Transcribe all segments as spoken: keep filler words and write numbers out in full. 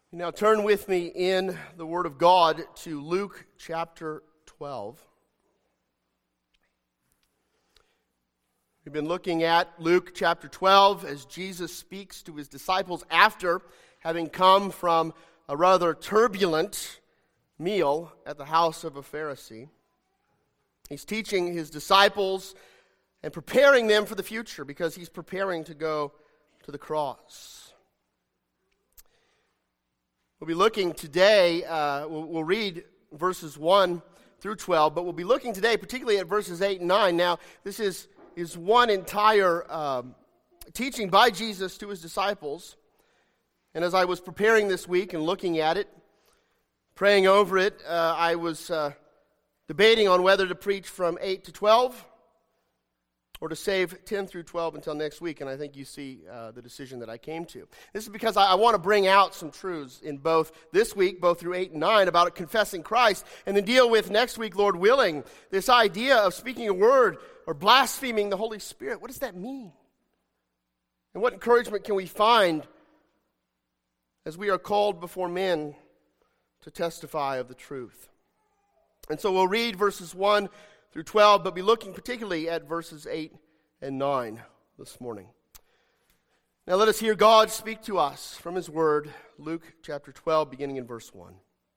Now turn with me in the Word of God to Luke chapter twelve. We've been looking at Luke chapter twelve as Jesus speaks to his disciples after having come from a rather turbulent meal at the house of a Pharisee. He's teaching his disciples and preparing them for the future because he's preparing to go to the cross. We'll be looking today, uh, we'll, we'll read verses one through twelve, but we'll be looking today particularly at verses eight and nine. Now, this is, is one entire um, teaching by Jesus to his disciples. And as I was preparing this week and looking at it, praying over it, uh, I was uh, debating on whether to preach from eight to twelve or to save ten through twelve until next week, and I think you see uh, the decision that I came to. This is because I, I want to bring out some truths in both this week, both through eight and nine, about confessing Christ, and then deal with next week, Lord willing, this idea of speaking a word or blaspheming the Holy Spirit. What does that mean? And what encouragement can we find as we are called before men to testify of the truth? And so we'll read verses one through twelve, but be looking particularly at verses eight and nine this morning. Now let us hear God speak to us from his word, Luke chapter twelve, beginning in verse one.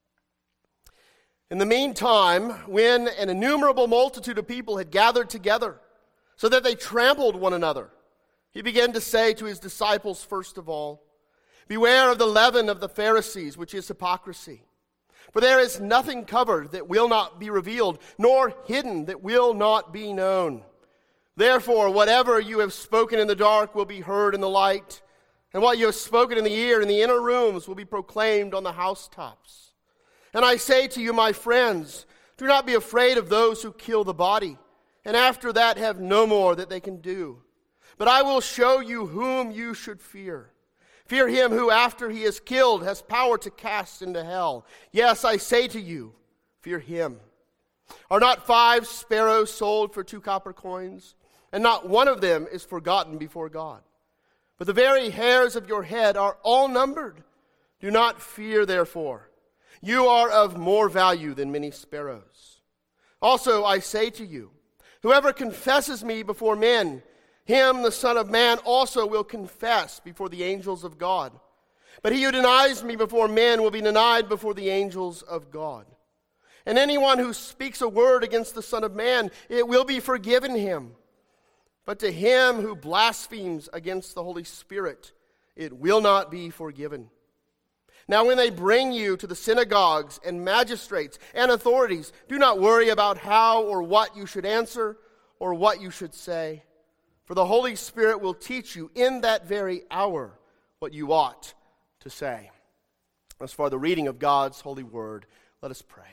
In the meantime, when an innumerable multitude of people had gathered together, so that they trampled one another, he began to say to his disciples first of all, "Beware of the leaven of the Pharisees, which is hypocrisy. For there is nothing covered that will not be revealed, nor hidden that will not be known. Therefore, whatever you have spoken in the dark will be heard in the light, and what you have spoken in the ear in the inner rooms will be proclaimed on the housetops. And I say to you, my friends, do not be afraid of those who kill the body, and after that have no more that they can do. But I will show you whom you should fear. Fear him who, after he is killed, has power to cast into hell. Yes, I say to you, fear him. Are not five sparrows sold for two copper coins? And not one of them is forgotten before God. But the very hairs of your head are all numbered. Do not fear, therefore. You are of more value than many sparrows. Also, I say to you, whoever confesses me before men, him the Son of Man also will confess before the angels of God. But he who denies me before men will be denied before the angels of God. And anyone who speaks a word against the Son of Man, it will be forgiven him. But to him who blasphemes against the Holy Spirit, it will not be forgiven. Now when they bring you to the synagogues and magistrates and authorities, do not worry about how or what you should answer or what you should say. For the Holy Spirit will teach you in that very hour what you ought to say." As for the reading of God's holy word, let us pray.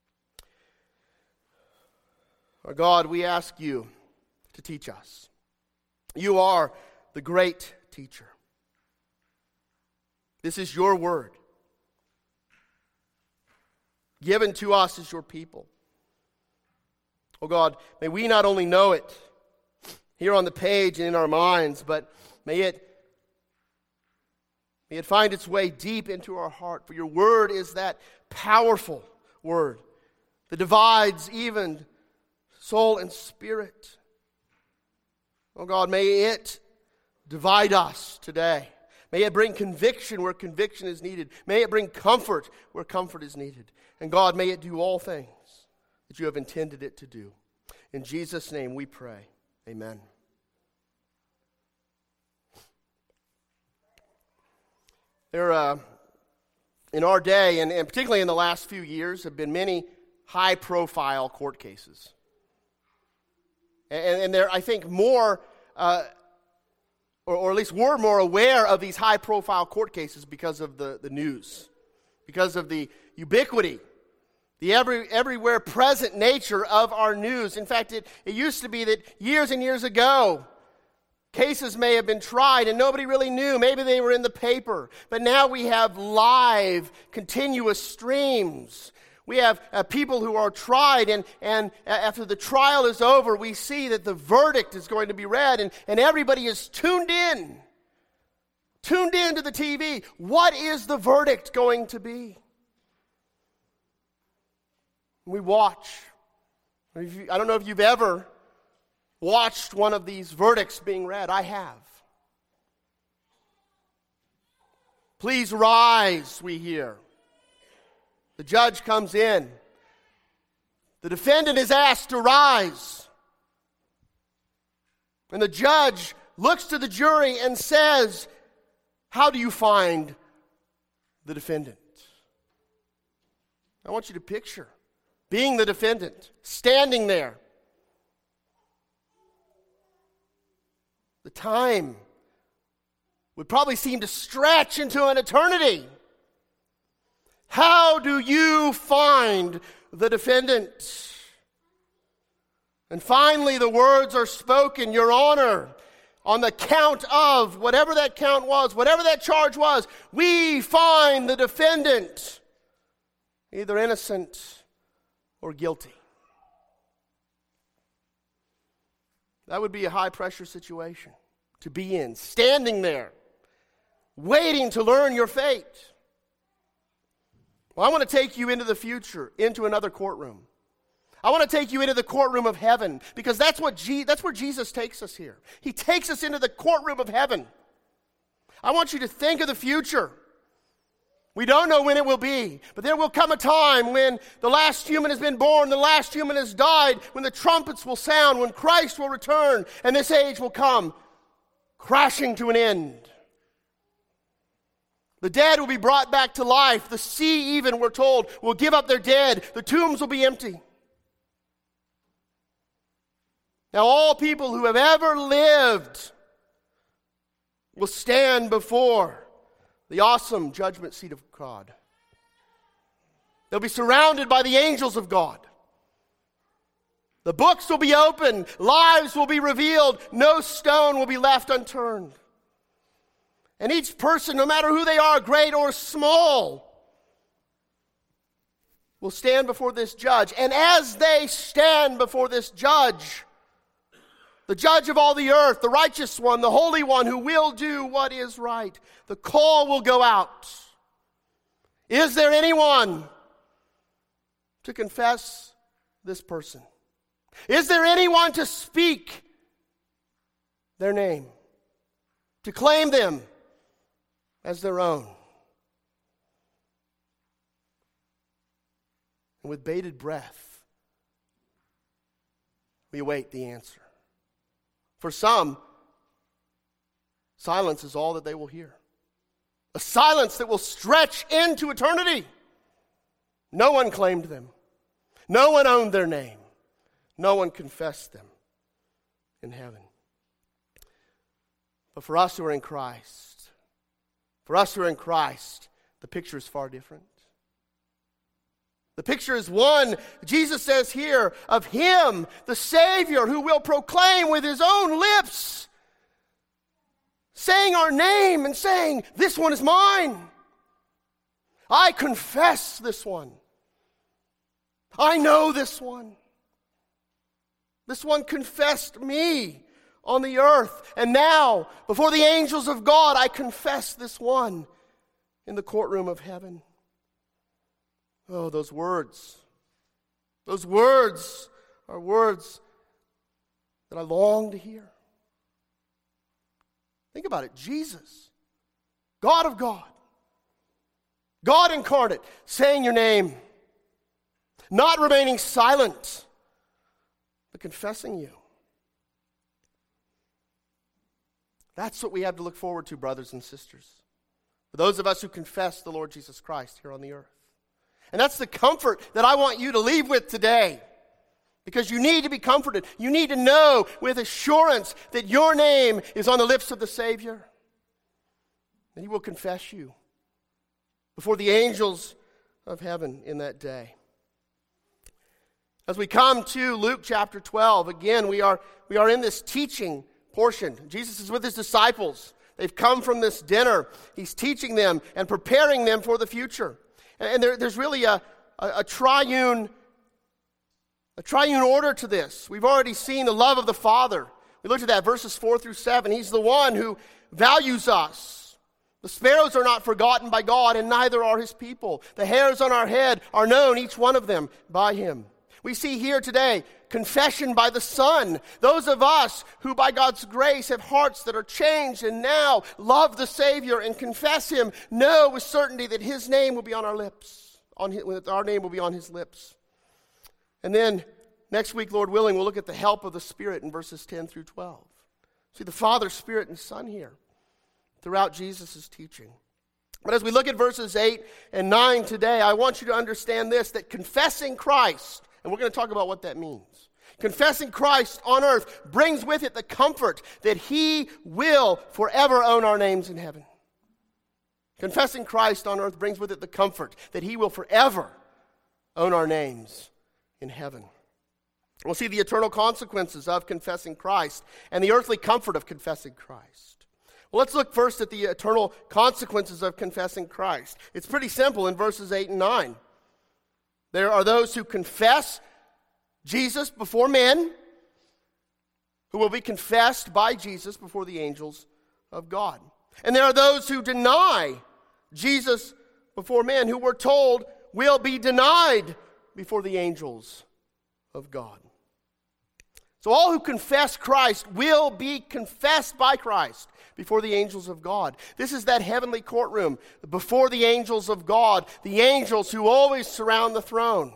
Our God, we ask you to teach us. You are the great teacher. This is your word, given to us as your people. Oh God, may we not only know it here on the page and in our minds, but may it, may it find its way deep into our heart. For your word is that powerful word that divides even soul and spirit. Oh God, may it divide us today. May it bring conviction where conviction is needed. May it bring comfort where comfort is needed. And God, may it do all things that you have intended it to do. In Jesus' name we pray. Amen. There, uh, in our day, and, and particularly in the last few years, have been many high-profile court cases. And, and there, I think, more, uh, or, or at least we're more aware of these high-profile court cases because of the, the news, because of the ubiquity, the every, everywhere present nature of our news. In fact, it, it used to be that years and years ago, cases may have been tried and nobody really knew. Maybe they were in the paper. But now we have live, continuous streams. We have uh, people who are tried, and, and after the trial is over, we see that the verdict is going to be read, and, and everybody is tuned in tuned into the T V. What is the verdict going to be? We watch. I don't know if you've ever watched one of these verdicts being read. I have. Please rise, we hear. The judge comes in. The defendant is asked to rise. And the judge looks to the jury and says, how do you find the defendant? I want you to picture being the defendant, standing there. The time would probably seem to stretch into an eternity. How do you find the defendant? And finally, the words are spoken, Your Honor, on the count of whatever that count was, whatever that charge was, we find the defendant either innocent or guilty. That would be a high-pressure situation to be in, standing there, waiting to learn your fate. Well, I want to take you into the future, into another courtroom. I want to take you into the courtroom of heaven, because that's what Je- that's where Jesus takes us here. He takes us into the courtroom of heaven. I want you to think of the future. We don't know when it will be, but there will come a time when the last human has been born, the last human has died, when the trumpets will sound, when Christ will return, and this age will come crashing to an end. The dead will be brought back to life. The sea, even, we're told, will give up their dead. The tombs will be empty. Now, all people who have ever lived will stand before the awesome judgment seat of God. They'll be surrounded by the angels of God. The books will be opened. Lives will be revealed. No stone will be left unturned. And each person, no matter who they are, great or small, will stand before this judge. And as they stand before this judge, the judge of all the earth, the righteous one, the holy one who will do what is right, the call will go out. Is there anyone to confess this person? Is there anyone to speak their name, to claim them as their own? And with bated breath, we await the answer. For some, silence is all that they will hear. A silence that will stretch into eternity. No one claimed them. No one owned their name. No one confessed them in heaven. But for us who are in Christ, for us who are in Christ, the picture is far different. The picture is one, Jesus says here, of Him, the Savior, who will proclaim with His own lips, saying our name and saying, this one is mine. I confess this one. I know this one. This one confessed me on the earth. And now, before the angels of God, I confess this one in the courtroom of heaven. Oh, those words. Those words are words that I long to hear. Think about it. Jesus, God of God, God incarnate, saying your name, not remaining silent, but confessing you. That's what we have to look forward to, brothers and sisters, for those of us who confess the Lord Jesus Christ here on the earth. And that's the comfort that I want you to leave with today. Because you need to be comforted. You need to know with assurance that your name is on the lips of the Savior. And He will confess you before the angels of heaven in that day. As we come to Luke chapter twelve, again, we are, we are in this teaching portion. Jesus is with His disciples. They've come from this dinner. He's teaching them and preparing them for the future. And there, there's really a, a, a triune a triune order to this. We've already seen the love of the Father. We looked at that, verses four through seven. He's the one who values us. The sparrows are not forgotten by God, and neither are his people. The hairs on our head are known, each one of them, by him. We see here today confession by the Son. Those of us who by God's grace have hearts that are changed and now love the Savior and confess him, know with certainty that his name will be on our lips. On his, our name will be on his lips. And then next week, Lord willing, we'll look at the help of the Spirit in verses ten through twelve. See the Father, Spirit, and Son here throughout Jesus' teaching. But as we look at verses eight and nine today, I want you to understand this, that confessing Christ, and we're going to talk about what that means. Confessing Christ on earth brings with it the comfort that he will forever own our names in heaven. Confessing Christ on earth brings with it the comfort that he will forever own our names in heaven. We'll see the eternal consequences of confessing Christ and the earthly comfort of confessing Christ. Well, let's look first at the eternal consequences of confessing Christ. It's pretty simple in verses eight and nine. There are those who confess Jesus before men, who will be confessed by Jesus before the angels of God. And there are those who deny Jesus before men, who we're told will be denied before the angels of God. So all who confess Christ will be confessed by Christ before the angels of God. This is that heavenly courtroom before the angels of God, the angels who always surround the throne.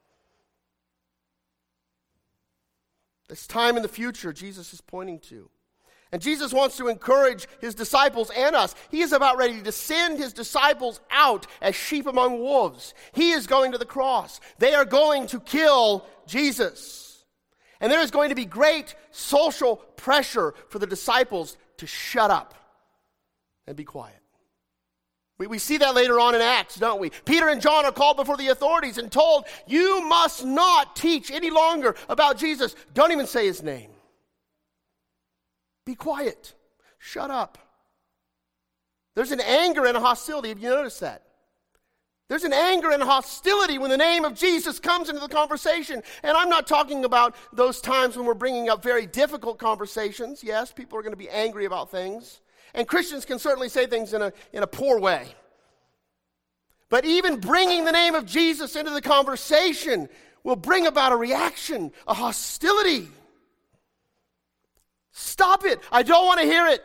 This time in the future Jesus is pointing to. And Jesus wants to encourage his disciples and us. He is about ready to send his disciples out as sheep among wolves. He is going to the cross. They are going to kill Jesus. And there is going to be great social pressure for the disciples to shut up and be quiet. We, we see that later on in Acts, don't we? Peter and John are called before the authorities and told, you must not teach any longer about Jesus. Don't even say his name. Be quiet. Shut up. There's an anger and a hostility. Have you noticed that? There's an anger and a hostility when the name of Jesus comes into the conversation. And I'm not talking about those times when we're bringing up very difficult conversations. Yes, people are going to be angry about things. And Christians can certainly say things in a, in a poor way. But even bringing the name of Jesus into the conversation will bring about a reaction, a hostility. Stop it. I don't want to hear it.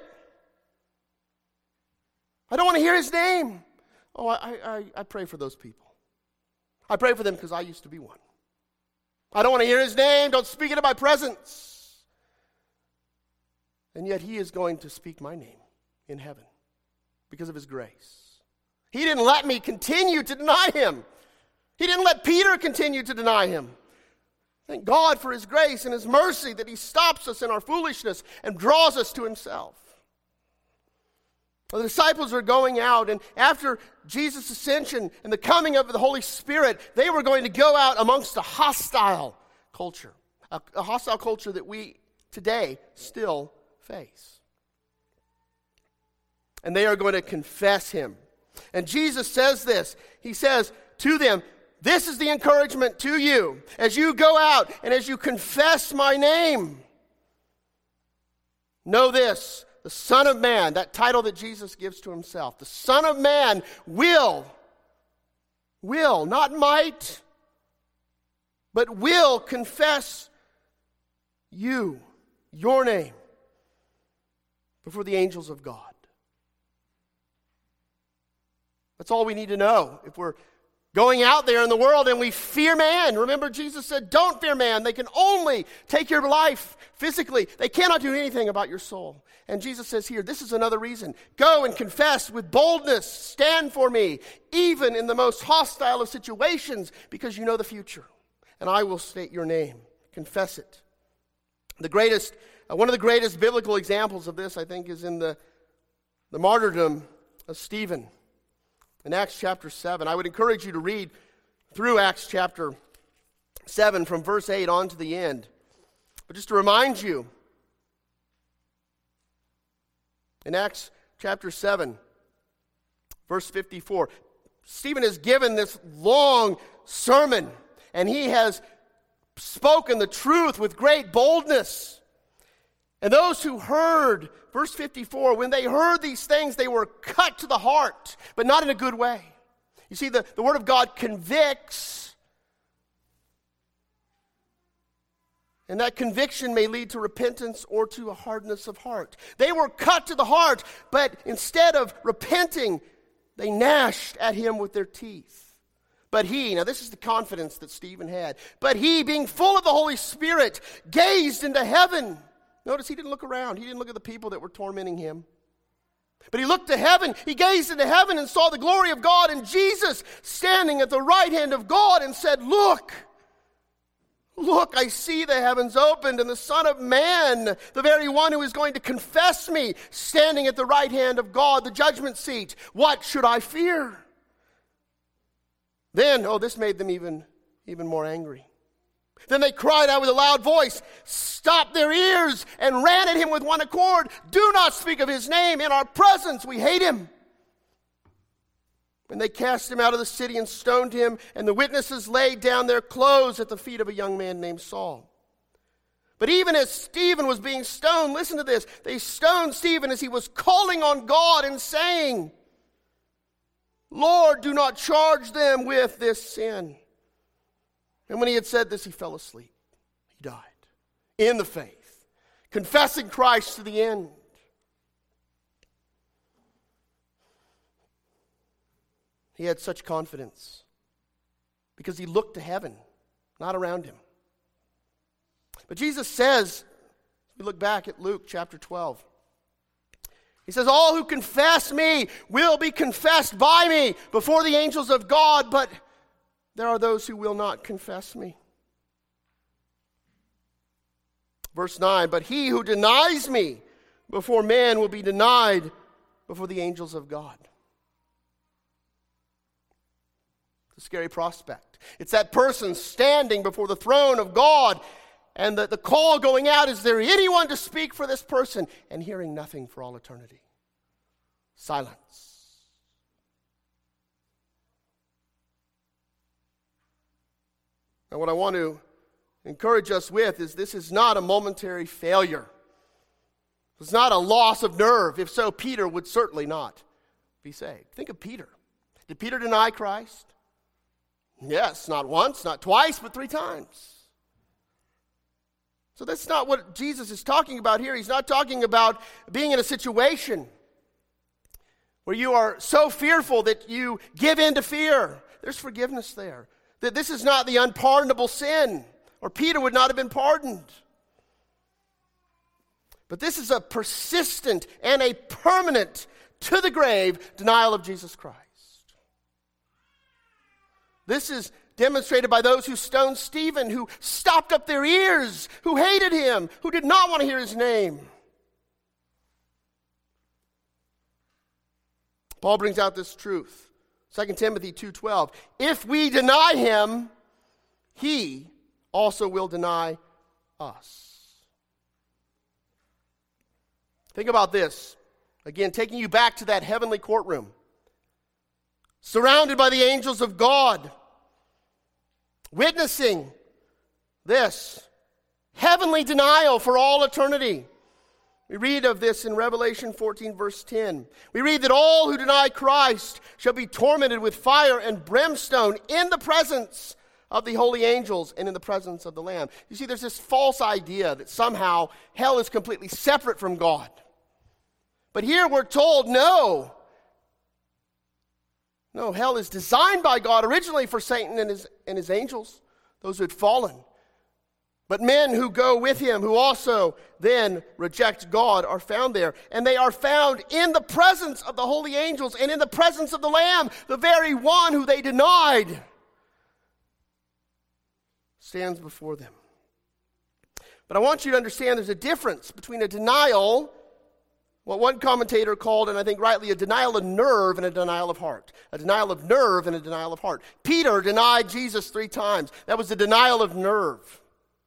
I don't want to hear his name. Oh, I, I, I pray for those people. I pray for them because I used to be one. I don't want to hear his name. Don't speak it in my presence. And yet he is going to speak my name in heaven because of his grace. He didn't let me continue to deny him. He didn't let Peter continue to deny him. Thank God for his grace and his mercy that he stops us in our foolishness and draws us to himself. The disciples are going out, and after Jesus' ascension and the coming of the Holy Spirit, they were going to go out amongst a hostile culture, a, a hostile culture that we today still face. And they are going to confess him. And Jesus says this. He says to them, this is the encouragement to you as you go out and as you confess my name. Know this. The Son of Man, that title that Jesus gives to himself, the Son of Man will, will, not might, but will confess you, your name, before the angels of God. That's all we need to know. If we're going out there in the world and we fear man, remember Jesus said, don't fear man. They can only take your life physically. They cannot do anything about your soul. And Jesus says here, this is another reason. Go and confess with boldness. Stand for me, even in the most hostile of situations, because you know the future. And I will state your name. Confess it. The greatest, uh, one of the greatest biblical examples of this, I think, is in the, the martyrdom of Stephen. In Acts chapter seven, I would encourage you to read through Acts chapter seven from verse eight on to the end. But just to remind you, in Acts chapter seven, verse fifty-four, Stephen has given this long sermon, and he has spoken the truth with great boldness. And those who heard, verse fifty-four, when they heard these things, they were cut to the heart, but not in a good way. You see, the, the Word of God convicts, and that conviction may lead to repentance or to a hardness of heart. They were cut to the heart, but instead of repenting, they gnashed at him with their teeth. But he, now this is the confidence that Stephen had, but he, being full of the Holy Spirit, gazed into heaven. Notice he didn't look around. He didn't look at the people that were tormenting him. But he looked to heaven. He gazed into heaven and saw the glory of God and Jesus standing at the right hand of God and said, Look, look, I see the heavens opened and the Son of Man, the very one who is going to confess me, standing at the right hand of God, the judgment seat. What should I fear? Then, oh, this made them even, even more angry. Then they cried out with a loud voice, stopped their ears, and ran at him with one accord. Do not speak of his name in our presence. We hate him. And they cast him out of the city and stoned him, and the witnesses laid down their clothes at the feet of a young man named Saul. But even as Stephen was being stoned, listen to this, they stoned Stephen as he was calling on God and saying, Lord, do not charge them with this sin. And when he had said this, he fell asleep. He died in the faith, confessing Christ to the end. He had such confidence because he looked to heaven, not around him. But Jesus says, we look back at Luke chapter twelve. He says, all who confess me will be confessed by me before the angels of God, but there are those who will not confess me. Verse nine, but he who denies me before man will be denied before the angels of God. It's a scary prospect. It's that person standing before the throne of God, and the, the call going out, is there anyone to speak for this person? And hearing nothing for all eternity. Silence. Now, what I want to encourage us with is this is not a momentary failure. It's not a loss of nerve. If so, Peter would certainly not be saved. Think of Peter. Did Peter deny Christ? Yes, not once, not twice, but three times. So that's not what Jesus is talking about here. He's not talking about being in a situation where you are so fearful that you give in to fear. There's forgiveness there. That this is not the unpardonable sin, or Peter would not have been pardoned. But this is a persistent and a permanent, to the grave, denial of Jesus Christ. This is demonstrated by those who stoned Stephen, who stopped up their ears, who hated him, who did not want to hear his name. Paul brings out this truth. Second Timothy two twelve, if we deny him, he also will deny us. Think about this. Again, taking you back to that heavenly courtroom. Surrounded by the angels of God. Witnessing this heavenly denial for all eternity. We read of this in Revelation fourteen, verse ten. We read that all who deny Christ shall be tormented with fire and brimstone in the presence of the holy angels and in the presence of the Lamb. You see, there's this false idea that somehow hell is completely separate from God. But here we're told, no. No, hell is designed by God originally for Satan and his, and his angels, those who had fallen. But men who go with him, who also then reject God, are found there. And they are found in the presence of the holy angels and in the presence of the Lamb, the very one who they denied stands before them. But I want you to understand there's a difference between a denial, what one commentator called, and I think rightly, a denial of nerve and a denial of heart. A denial of nerve and a denial of heart. Peter denied Jesus three times. That was the denial of nerve.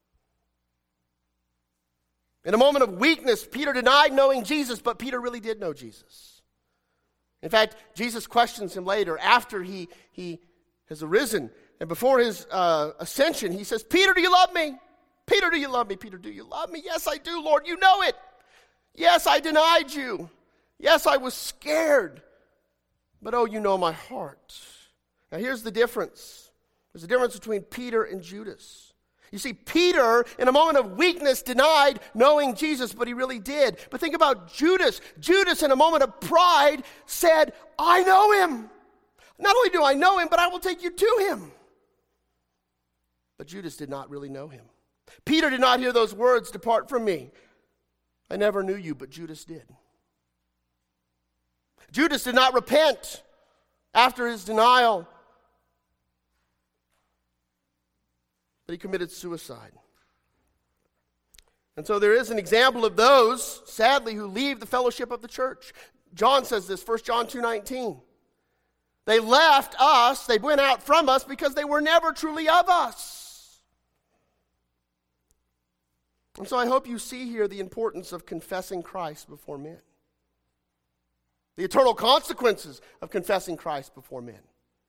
In a moment of weakness, Peter denied knowing Jesus, but Peter really did know Jesus. In fact, Jesus questions him later after he, he has arisen. And before his uh, ascension, he says, Peter, do you love me? Peter, do you love me? Peter, do you love me? Yes, I do, Lord. You know it. Yes, I denied you. Yes, I was scared. But oh, you know my heart. Now here's the difference. There's a difference between Peter and Judas. You see, Peter, in a moment of weakness, denied knowing Jesus, but he really did. But think about Judas. Judas, in a moment of pride, said, I know him. Not only do I know him, but I will take you to him. But Judas did not really know him. Peter did not hear those words, depart from me. I never knew you, but Judas did. Judas did not repent after his denial, but he committed suicide. And so there is an example of those, sadly, who leave the fellowship of the church. John says this, First John two nineteen. They left us, they went out from us because they were never truly of us. And so I hope you see here the importance of confessing Christ before men. The eternal consequences of confessing Christ before men.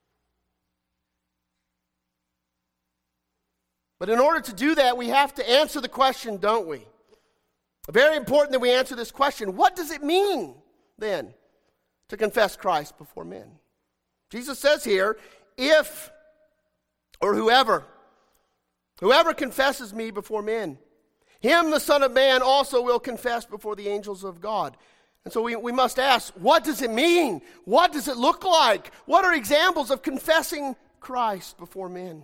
But in order to do that, we have to answer the question, don't we? Very important that we answer this question. What does it mean, then, to confess Christ before men? Jesus says here, if, or whoever, whoever confesses me before men, him the Son of Man also will confess before the angels of God. And so we, we must ask, what does it mean? What does it look like? What are examples of confessing Christ before men?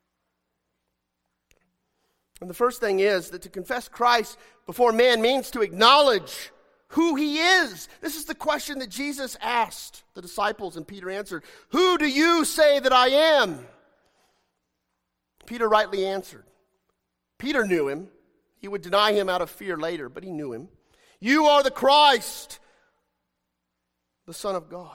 And the first thing is that to confess Christ before men means to acknowledge who he is. This is the question that Jesus asked the disciples, and Peter answered, who do you say that I am? Peter rightly answered. Peter knew him. He would deny him out of fear later, but he knew him. You are the Christ, the Son of God.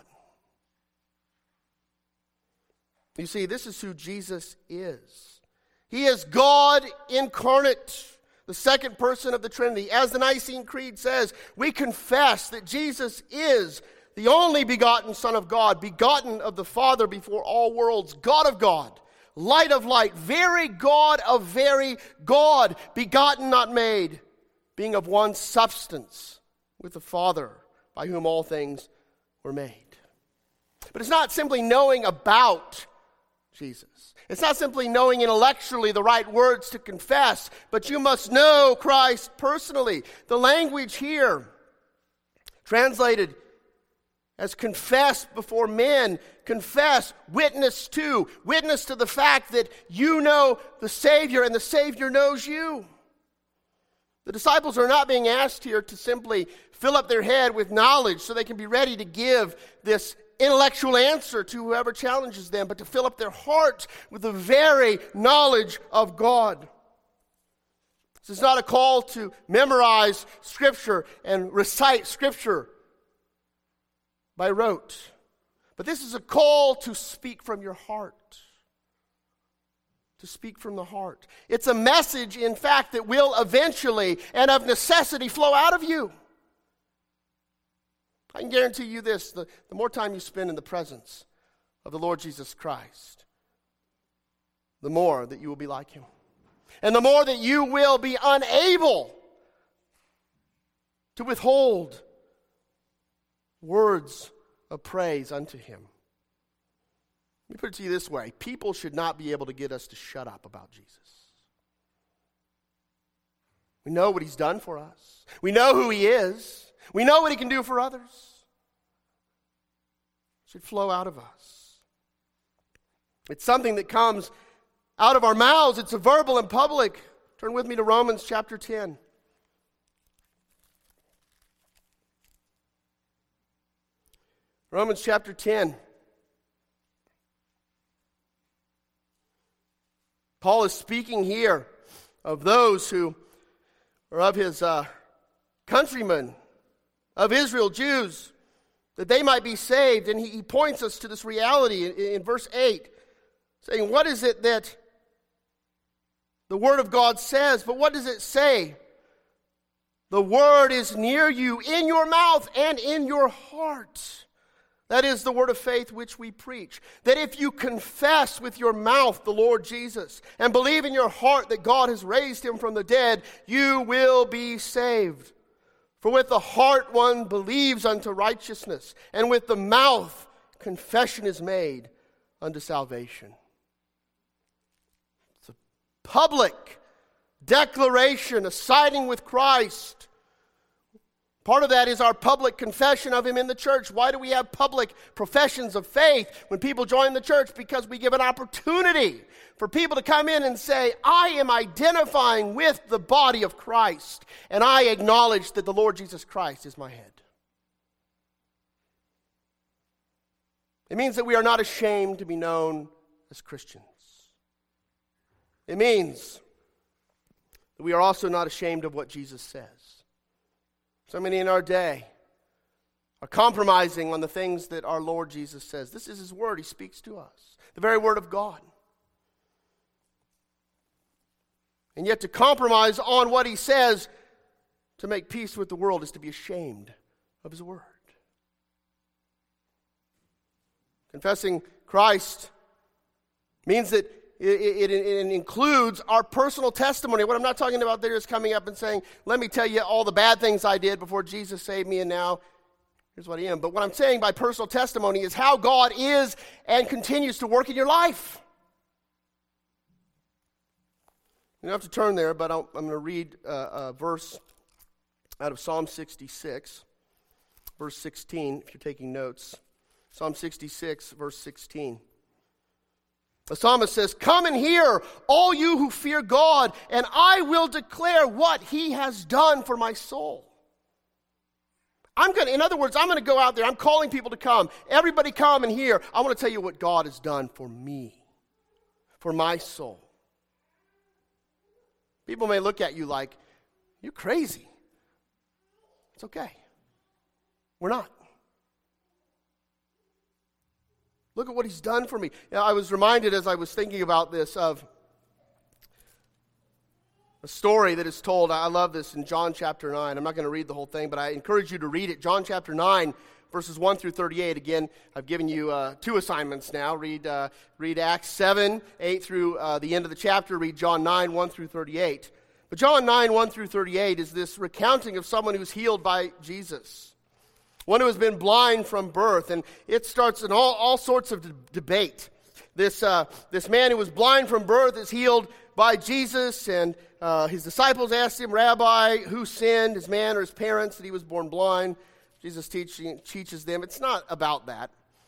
You see, this is who Jesus is. He is God incarnate, the second person of the Trinity. As the Nicene Creed says, we confess that Jesus is the only begotten Son of God, begotten of the Father before all worlds, God of God, light of light, very God of very God, begotten, not made, being of one substance with the Father, by whom all things were made. But it's not simply knowing about Jesus. It's not simply knowing intellectually the right words to confess, but you must know Christ personally. The language here, translated as confess before men, confess, witness to, witness to the fact that you know the Savior and the Savior knows you. The disciples are not being asked here to simply fill up their head with knowledge so they can be ready to give this intellectual answer to whoever challenges them, but to fill up their hearts with the very knowledge of God. This is not a call to memorize Scripture and recite Scripture by rote, but this is a call to speak from your heart. To speak from the heart. It's a message, in fact, that will eventually and of necessity flow out of you. I can guarantee you this, the, the more time you spend in the presence of the Lord Jesus Christ, the more that you will be like him. And the more that you will be unable to withhold words of praise unto him. Let me put it to you this way. People should not be able to get us to shut up about Jesus. We know what he's done for us. We know who he is. We know what he can do for others. It should flow out of us. It's something that comes out of our mouths. It's a verbal and public. Turn with me to Romans chapter ten. Romans chapter ten. Paul is speaking here of those who are of his uh, countrymen, of Israel, Jews, that they might be saved. And he, he points us to this reality in, in verse eight, saying, what is it that the Word of God says? But what does it say? The Word is near you, in your mouth and in your heart. That is the word of faith which we preach. That if you confess with your mouth the Lord Jesus and believe in your heart that God has raised him from the dead, you will be saved. For with the heart one believes unto righteousness, and with the mouth confession is made unto salvation. It's a public declaration, a siding with Christ. Part of that is our public confession of him in the church. Why do we have public professions of faith when people join the church? Because we give an opportunity for people to come in and say, I am identifying with the body of Christ, and I acknowledge that the Lord Jesus Christ is my head. It means that we are not ashamed to be known as Christians. It means that we are also not ashamed of what Jesus says. So many in our day are compromising on the things that our Lord Jesus says. This is his word. He speaks to us. The very word of God. And yet to compromise on what he says to make peace with the world is to be ashamed of his word. Confessing Christ means that It, it, it includes our personal testimony. What I'm not talking about there is coming up and saying, let me tell you all the bad things I did before Jesus saved me, and now here's what I am. But what I'm saying by personal testimony is how God is and continues to work in your life. You don't have to turn there, but I'll, I'm going to read a, a verse out of Psalm sixty-six, verse sixteen, if you're taking notes. Psalm sixty-six, verse sixteen. The psalmist says, come and hear, all you who fear God, and I will declare what he has done for my soul. I'm going to, in other words, I'm going to go out there. I'm calling people to come. Everybody come and hear. I want to tell you what God has done for me, for my soul. People may look at you like, you're crazy. It's okay. We're not. Look at what he's done for me. You know, I was reminded as I was thinking about this of a story that is told. I love this in John chapter nine. I'm not going to read the whole thing, but I encourage you to read it. John chapter nine, verses one through thirty-eight. Again, I've given you uh, two assignments now. Read uh, read Acts seven, eight through uh, the end of the chapter. Read John nine, one through thirty-eight. But John nine, one through thirty-eight is this recounting of someone who's healed by Jesus. One who has been blind from birth, and it starts in all, all sorts of d- debate. This uh, this man who was blind from birth is healed by Jesus, and uh, his disciples asked him, Rabbi, who sinned, his man or his parents, that he was born blind? Jesus teach, teaches them, it's not about that.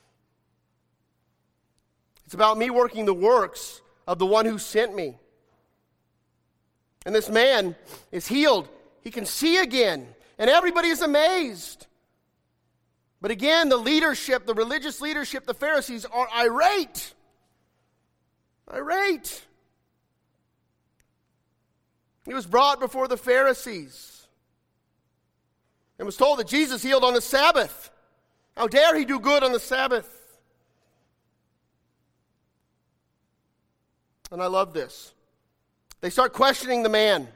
It's about me working the works of the one who sent me. And this man is healed. He can see again, and everybody is amazed. But again, the leadership, the religious leadership, the Pharisees are irate. Irate. He was brought before the Pharisees and was told that Jesus healed on the Sabbath. How dare he do good on the Sabbath? And I love this. They start questioning the man.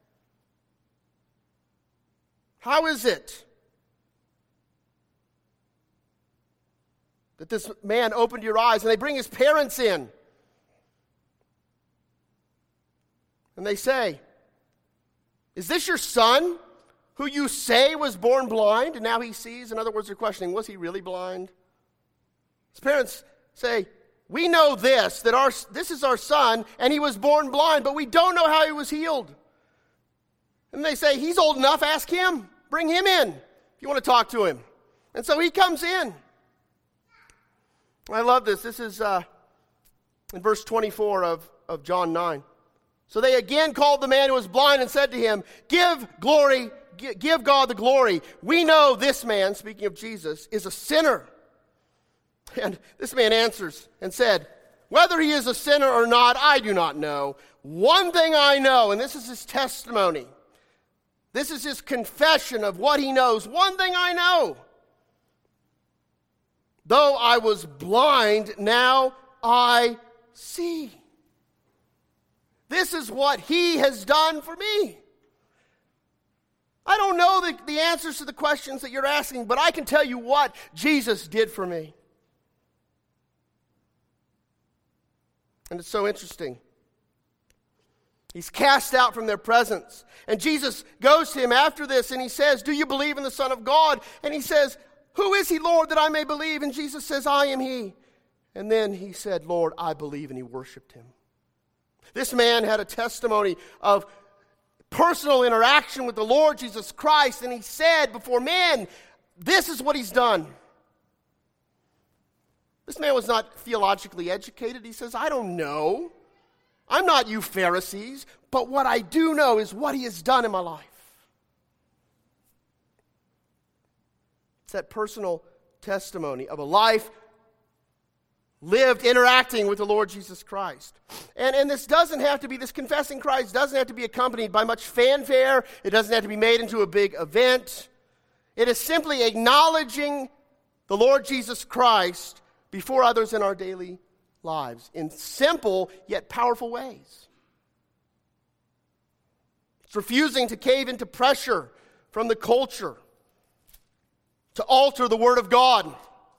How is it that this man opened your eyes? And they bring his parents in. And they say, is this your son who you say was born blind and now he sees? In other words, they're questioning, was he really blind? His parents say, we know this, that our this is our son and he was born blind, but we don't know how he was healed. And they say, he's old enough, ask him. Bring him in if you want to talk to him. And so he comes in. I love this. This is uh, in verse twenty-four of, of John nine. So they again called the man who was blind and said to him, give glory, give God the glory. We know this man, speaking of Jesus, is a sinner. And this man answers and said, whether he is a sinner or not, I do not know. One thing I know, and this is his testimony. This is his confession of what he knows. One thing I know. Though I was blind, now I see. This is what he has done for me. I don't know the, the answers to the questions that you're asking, but I can tell you what Jesus did for me. And it's so interesting. He's cast out from their presence. And Jesus goes to him after this and he says, do you believe in the Son of God? And he says, who is he, Lord, that I may believe? And Jesus says, I am he. And then he said, Lord, I believe, and he worshiped him. This man had a testimony of personal interaction with the Lord Jesus Christ, and he said before men, this is what he's done. This man was not theologically educated. He says, I don't know. I'm not you Pharisees, but what I do know is what he has done in my life. It's that personal testimony of a life lived interacting with the Lord Jesus Christ. And, and this doesn't have to be, this confessing Christ doesn't have to be accompanied by much fanfare. It doesn't have to be made into a big event. It is simply acknowledging the Lord Jesus Christ before others in our daily lives in simple yet powerful ways. It's refusing to cave into pressure from the culture to alter the Word of God.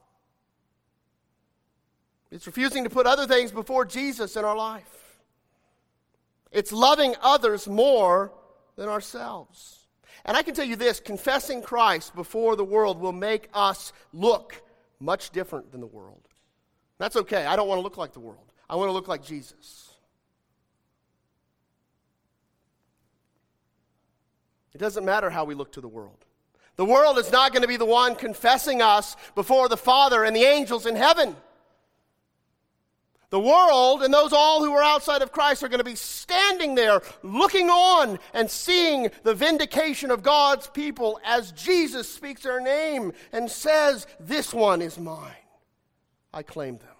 It's refusing to put other things before Jesus in our life. It's loving others more than ourselves. And I can tell you this, confessing Christ before the world will make us look much different than the world. That's okay. I don't want to look like the world. I want to look like Jesus. It doesn't matter how we look to the world. The world is not going to be the one confessing us before the Father and the angels in heaven. The world and those all who are outside of Christ are going to be standing there looking on and seeing the vindication of God's people as Jesus speaks their name and says, this one is mine. I claim them.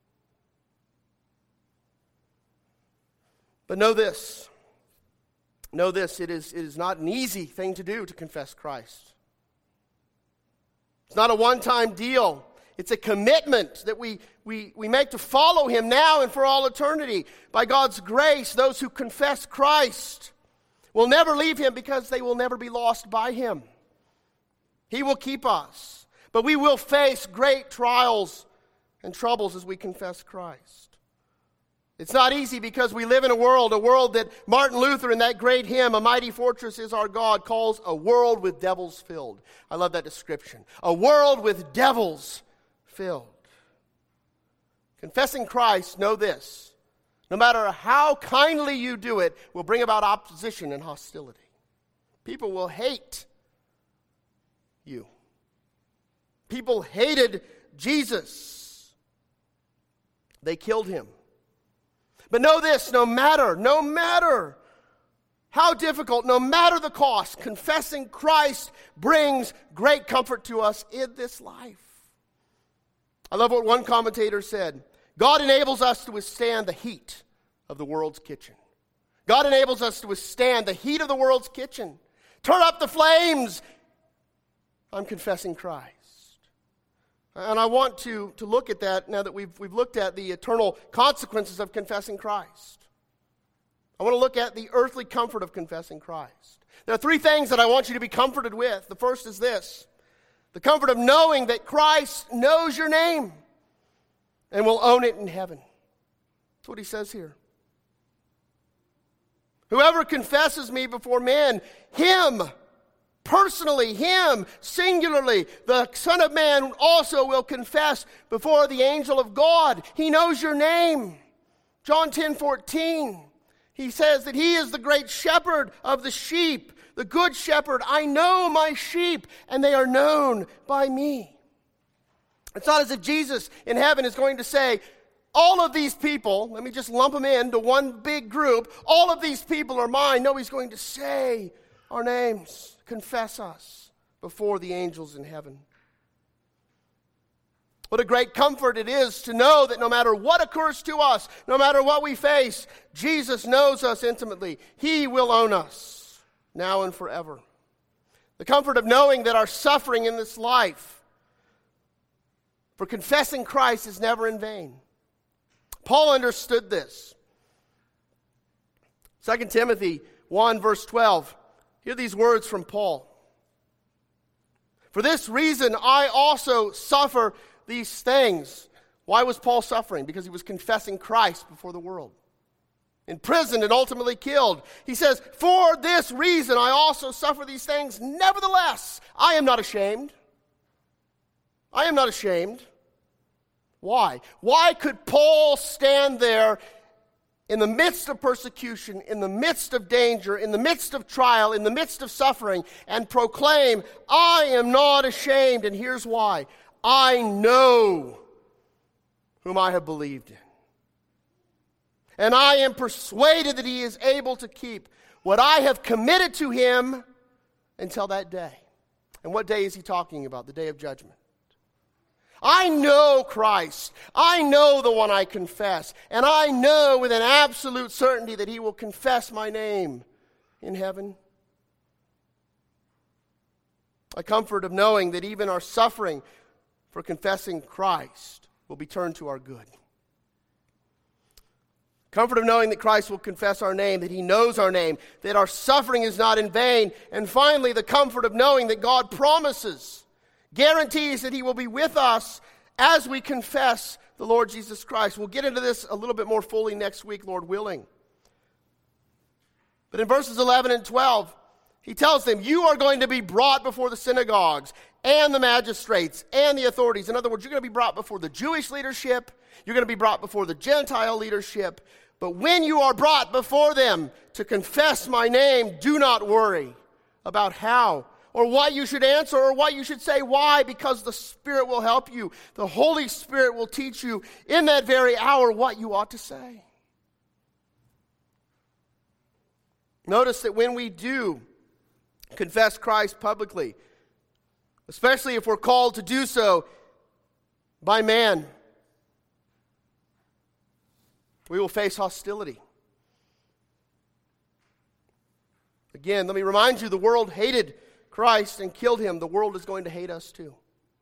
But know this. Know this. It is, it is not an easy thing to do to confess Christ. It's not a one-time deal. It's a commitment that we, we, we make to follow him now and for all eternity. By God's grace, those who confess Christ will never leave him because they will never be lost by him. He will keep us. But we will face great trials and troubles as we confess Christ. It's not easy because we live in a world, a world that Martin Luther in that great hymn, A Mighty Fortress is Our God, calls a world with devils filled. I love that description. A world with devils filled. Confessing Christ, know this, no matter how kindly you do it, will bring about opposition and hostility. People will hate you. People hated Jesus. They killed him. But know this, no matter, no matter how difficult, no matter the cost, confessing Christ brings great comfort to us in this life. I love what one commentator said. God enables us to withstand the heat of the world's kitchen. God enables us to withstand the heat of the world's kitchen. Turn up the flames. I'm confessing Christ. And I want to, to look at that now that we've, we've looked at the eternal consequences of confessing Christ. I want to look at the earthly comfort of confessing Christ. There are three things that I want you to be comforted with. The first is this. The comfort of knowing that Christ knows your name and will own it in heaven. That's what he says here. Whoever confesses me before men, him, personally, him, singularly, the Son of Man also will confess before the angel of God. He knows your name. John ten fourteen, he says that he is the great shepherd of the sheep, the good shepherd. I know my sheep, and they are known by me. It's not as if Jesus in heaven is going to say, all of these people, let me just lump them into one big group, all of these people are mine. No, he's going to say our names, confess us before the angels in heaven. What a great comfort it is to know that no matter what occurs to us, no matter what we face, Jesus knows us intimately. He will own us now and forever. The comfort of knowing that our suffering in this life for confessing Christ is never in vain. Paul understood this. Second Timothy one verse twelve Hear these words from Paul. For this reason, I also suffer these things. Why was Paul suffering? Because he was confessing Christ before the world. Imprisoned and ultimately killed. He says, for this reason, I also suffer these things. Nevertheless, I am not ashamed. I am not ashamed. Why? Why could Paul stand there in the midst of persecution, in the midst of danger, in the midst of trial, in the midst of suffering, and proclaim, I am not ashamed? And here's why. I know whom I have believed in. And I am persuaded that he is able to keep what I have committed to him until that day. And what day is he talking about? The day of judgment. I know Christ. I know the one I confess. And I know with an absolute certainty that he will confess my name in heaven. A comfort of knowing that even our suffering for confessing Christ will be turned to our good. Comfort of knowing that Christ will confess our name, that he knows our name, that our suffering is not in vain. And finally, the comfort of knowing that God promises, guarantees that he will be with us as we confess the Lord Jesus Christ. We'll get into this a little bit more fully next week, Lord willing. But in verses eleven and twelve, he tells them, you are going to be brought before the synagogues and the magistrates and the authorities. In other words, you're going to be brought before the Jewish leadership. You're going to be brought before the Gentile leadership. But when you are brought before them to confess my name, do not worry about how or what you should answer or what you should say. Why? Because the Spirit will help you. The Holy Spirit will teach you in that very hour what you ought to say. Notice that when we do confess Christ publicly, especially if we're called to do so by man, we will face hostility. Again, let me remind you, the world hated Christ and killed him. The world is going to hate us too.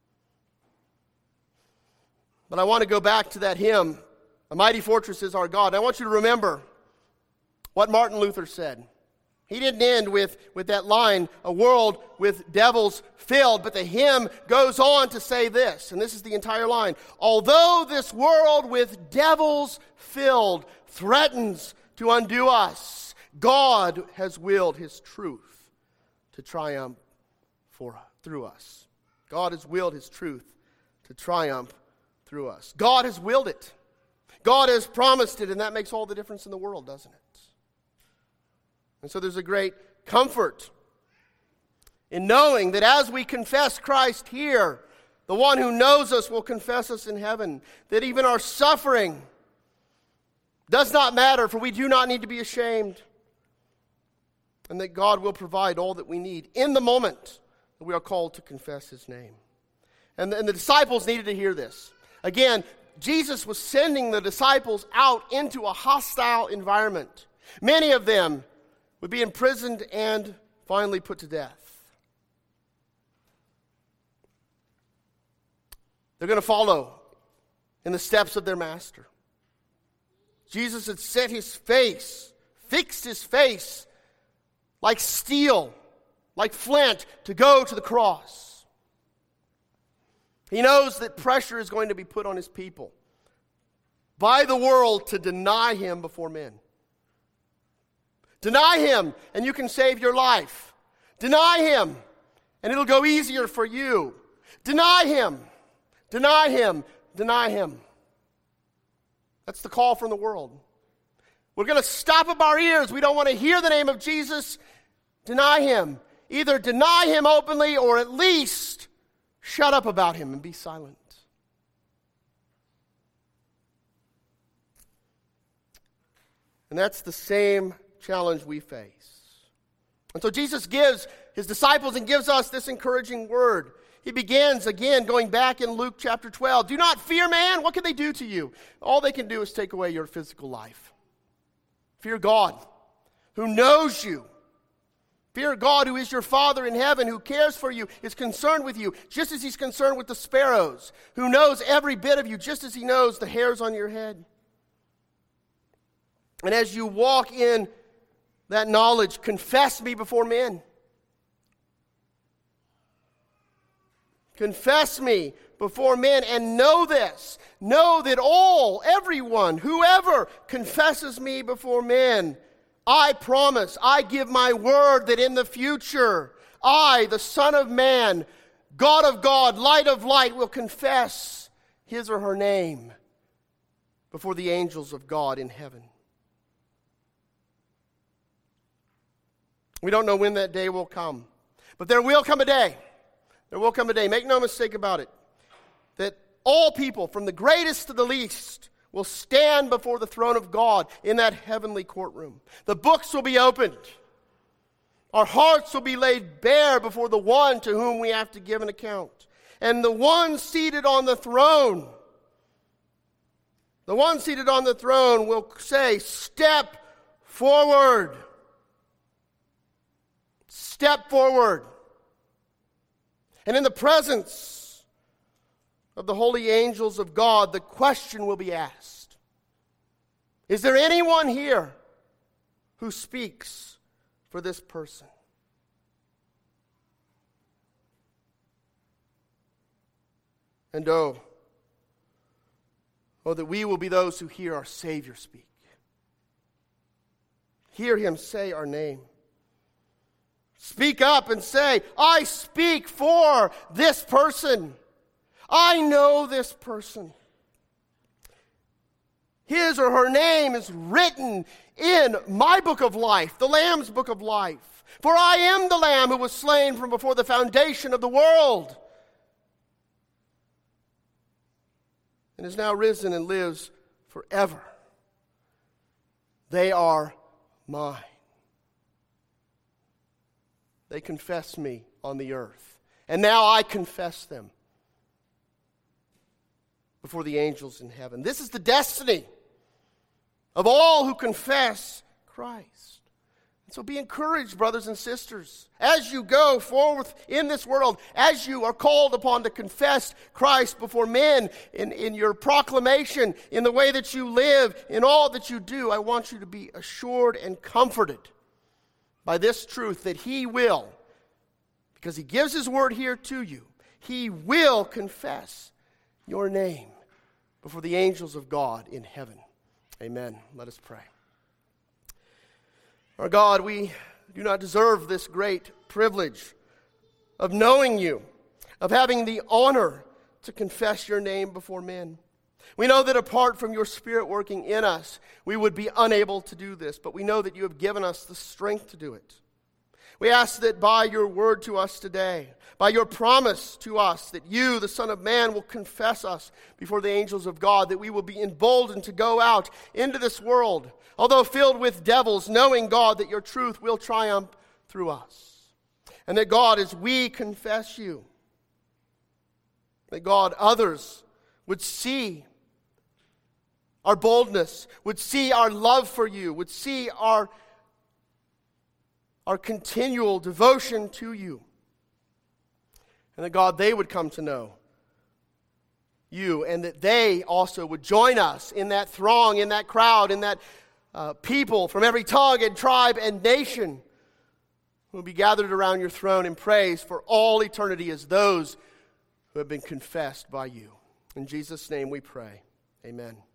But I want to go back to that hymn, A Mighty Fortress is Our God. I want you to remember what Martin Luther said. He didn't end with, with that line, a world with devils filled, but the hymn goes on to say this, and this is the entire line. Although this world with devils filled threatens to undo us, God has willed his truth to triumph for, through us. God has willed his truth to triumph through us. God has willed it. God has promised it, and that makes all the difference in the world, doesn't it? And so there's a great comfort in knowing that as we confess Christ here, the one who knows us will confess us in heaven. That even our suffering does not matter, for we do not need to be ashamed. And that God will provide all that we need in the moment that we are called to confess his name. And the, and the disciples needed to hear this. Again, Jesus was sending the disciples out into a hostile environment. Many of them would be imprisoned and finally put to death. They're going to follow in the steps of their master. Jesus had set his face, fixed his face like steel, like flint, to go to the cross. He knows that pressure is going to be put on his people by the world to deny him before men. Deny him, and you can save your life. Deny him, and it'll go easier for you. Deny him, deny him, deny him. That's the call from the world. We're going to stop up our ears. We don't want to hear the name of Jesus. Deny him. Either deny him openly or at least shut up about him and be silent. And that's the same challenge we face. And so Jesus gives his disciples and gives us this encouraging word. He begins again going back in Luke chapter twelve. Do not fear man. What can they do to you? All they can do is take away your physical life. Fear God, who knows you. Fear God, who is your Father in heaven, who cares for you, is concerned with you, just as he's concerned with the sparrows, who knows every bit of you, just as he knows the hairs on your head. And as you walk in that knowledge, confess me before men. Confess me before men, and know this. Know that all, everyone, whoever confesses me before men, I promise, I give my word that in the future, I, the Son of Man, God of God, light of light, will confess his or her name before the angels of God in heaven. We don't know when that day will come, but there will come a day. There will come a day, make no mistake about it, that all people, from the greatest to the least, will stand before the throne of God in that heavenly courtroom. The books will be opened. Our hearts will be laid bare before the one to whom we have to give an account. And the one seated on the throne, the one seated on the throne will say, step forward. Step forward. And in the presence of the holy angels of God, the question will be asked, is there anyone here who speaks for this person? And oh, oh, that we will be those who hear our Savior speak. Hear him say our name. Speak up and say, I speak for this person. I know this person. His or her name is written in my book of life, the Lamb's book of life. For I am the Lamb who was slain from before the foundation of the world, and is now risen and lives forever. They are mine. They confess me on the earth, and now I confess them before the angels in heaven. This is the destiny of all who confess Christ. And so be encouraged, brothers and sisters, as you go forth in this world, as you are called upon to confess Christ before men in, in your proclamation, in the way that you live, in all that you do. I want you to be assured and comforted by this truth that he will, because he gives his word here to you, he will confess your name before the angels of God in heaven. Amen. Let us pray. Our God, we do not deserve this great privilege of knowing you, of having the honor to confess your name before men. We know that apart from your Spirit working in us, we would be unable to do this, but we know that you have given us the strength to do it. We ask that by your word to us today, by your promise to us that you, the Son of Man, will confess us before the angels of God, that we will be emboldened to go out into this world, although filled with devils, knowing, God, that your truth will triumph through us. And that, God, as we confess you, that, God, others would see our boldness, would see our love for you, would see our, our continual devotion to you. And that, God, they would come to know you, and that they also would join us in that throng, in that crowd, in that uh, people from every tongue and tribe and nation who will be gathered around your throne in praise for all eternity as those who have been confessed by you. In Jesus' name we pray. Amen.